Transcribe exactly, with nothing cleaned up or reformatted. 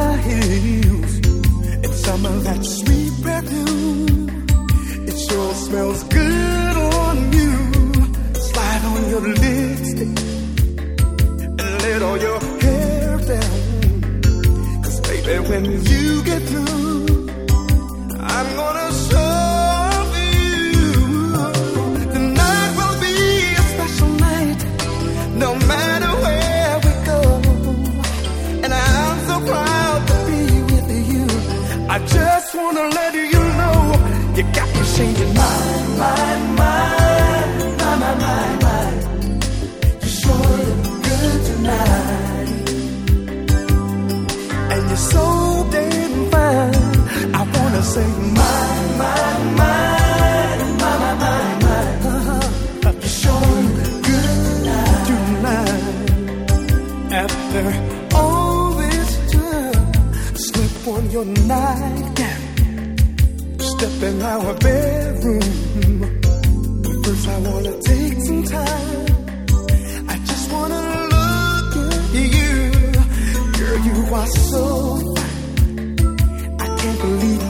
my heels and some of that sweet perfume. It sure smells good on you. Slide on your lipstick and let all your hair down. 'Cause baby, when you get through, I'm gonna show you. Tonight will be a special night, no matter where we go. And I'm so proud to be with you. I just wanna let you know, you got me singing mine, mine, mine, mine, mine, mine, mine. You sure look good tonight, and you're so damn fine. I wanna say mine, mine, mine, mine, mine, mine. Uh-huh. You sure look good tonight, tonight. After all this time, slip on your nightgown, step in our bedroom. First I wanna take some time, I just wanna look at you. Girl, you are so fine, I can't believe